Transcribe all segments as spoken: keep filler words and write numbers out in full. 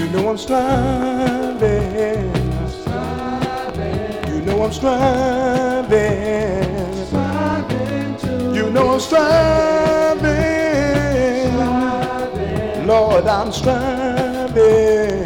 You know I'm striving. You know I'm striving. You know I'm striving. Lord, I'm striving.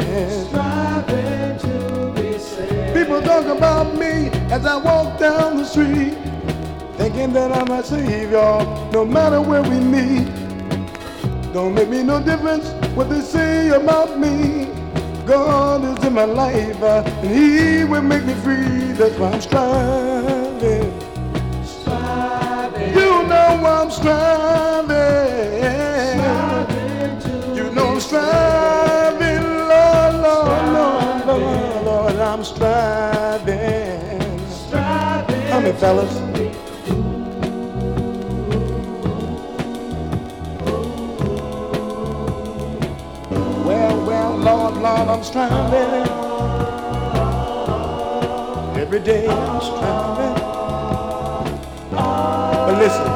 People talk about me as I walk down the street, thinking that I'm a savior no matter where we meet. Don't make me no difference what they say about me. God is in my life, uh, and He will make me free. That's why I'm striving. Striving. You know I'm striving. Striving you know I'm striving, Lord, Lord, Lord, Lord, Lord, I'm striving. Striving. How many fellas? Well, well, Lord, Lord, I'm striving. Every day I'm striving. But listen.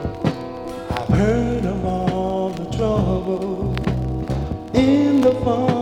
Heard of all the trouble in the farm.